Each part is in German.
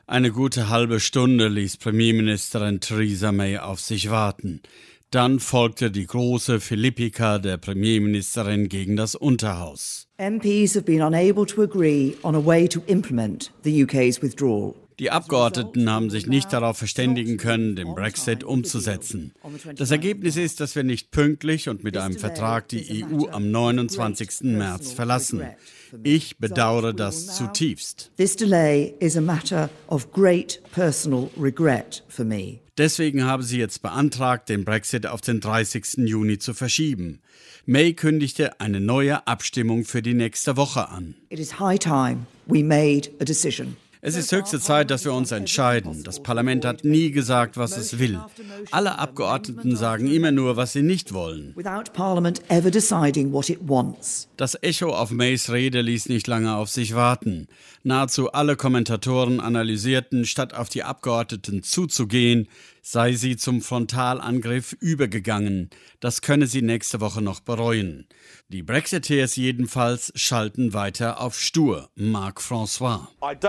Eine gute halbe Stunde ließ Premierministerin Theresa May auf sich warten. Dann folgte die große Philippika der Premierministerin gegen das Unterhaus. MPs have been unable to agree on a way to implement the UK's withdrawal. Die Abgeordneten haben sich nicht darauf verständigen können, den Brexit umzusetzen. Das Ergebnis ist, dass wir nicht pünktlich und mit einem Vertrag die EU am 29. März verlassen. Ich bedauere das zutiefst. This delay is a matter of great personal regret for me. Deswegen habe sie jetzt beantragt, den Brexit auf den 30. Juni zu verschieben. May kündigte eine neue Abstimmung für die nächste Woche an. It is high time we made a decision. Es ist höchste Zeit, dass wir uns entscheiden. Das Parlament hat nie gesagt, was es will. Alle Abgeordneten sagen immer nur, was sie nicht wollen. Without Parliament ever deciding what it wants. Das Echo auf Mays Rede ließ nicht lange auf sich warten. Nahezu alle Kommentatoren analysierten, statt auf die Abgeordneten zuzugehen, sei sie zum Frontalangriff übergegangen. Das könne sie nächste Woche noch bereuen. Die Brexiteers jedenfalls schalten weiter auf stur. Marc François.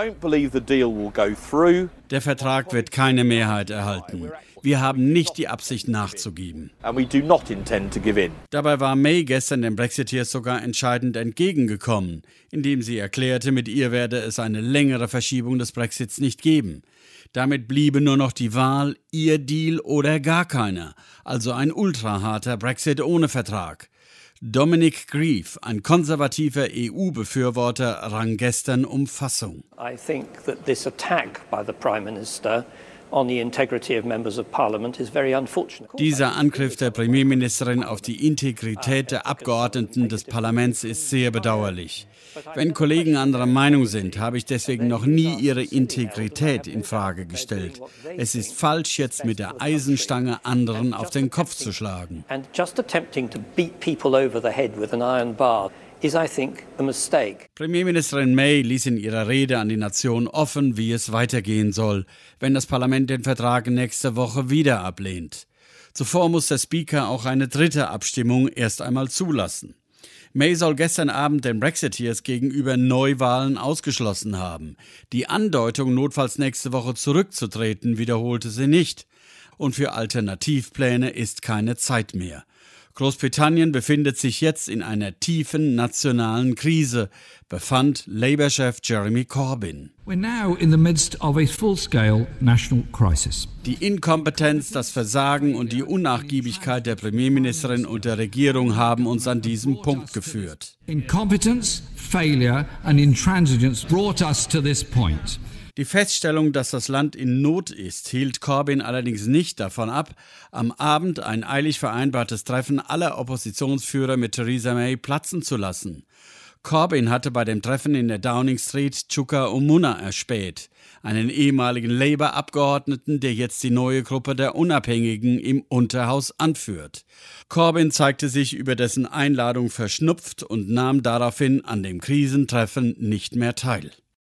Der Vertrag wird keine Mehrheit erhalten. Wir haben nicht die Absicht nachzugeben. Dabei war May gestern den Brexiteers sogar entscheidend entgegengekommen, indem sie erklärte, mit ihr werde es eine längere Verschiebung des Brexits nicht geben. Damit bliebe nur noch die Wahl, ihr Deal oder gar keiner, also ein ultraharter Brexit ohne Vertrag. Dominic Grieve, ein konservativer EU-Befürworter, rang gestern um Fassung. I think that this attack by the Prime Minister on the integrity of members of Parliament is very unfortunate. Dieser Angriff der Premierministerin auf die Integrität der Abgeordneten des Parlaments ist sehr bedauerlich. Wenn Kollegen anderer Meinung sind, habe ich deswegen noch nie ihre Integrität in Frage gestellt. Es ist falsch, jetzt mit der Eisenstange anderen auf den Kopf zu schlagen. And just attempting to beat people over the head with an iron bar is, I think, a mistake. Premierministerin May ließ in ihrer Rede an die Nation offen, wie es weitergehen soll, wenn das Parlament den Vertrag nächste Woche wieder ablehnt. Zuvor muss der Speaker auch eine dritte Abstimmung erst einmal zulassen. May soll gestern Abend den Brexiteers gegenüber Neuwahlen ausgeschlossen haben. Die Andeutung, notfalls nächste Woche zurückzutreten, wiederholte sie nicht. Und für Alternativpläne ist keine Zeit mehr. Großbritannien befindet sich jetzt in einer tiefen nationalen Krise, befand Labour-Chef Jeremy Corbyn. We're now in the midst of a full-scale national crisis. Die Inkompetenz, das Versagen und die Unnachgiebigkeit der Premierministerin und der Regierung haben uns an diesem Punkt geführt. Incompetence, failure and intransigence brought us to this point. Die Feststellung, dass das Land in Not ist, hielt Corbyn allerdings nicht davon ab, am Abend ein eilig vereinbartes Treffen aller Oppositionsführer mit Theresa May platzen zu lassen. Corbyn hatte bei dem Treffen in der Downing Street Chuka Umunna erspäht, einen ehemaligen Labour-Abgeordneten, der jetzt die neue Gruppe der Unabhängigen im Unterhaus anführt. Corbyn zeigte sich über dessen Einladung verschnupft und nahm daraufhin an dem Krisentreffen nicht mehr teil.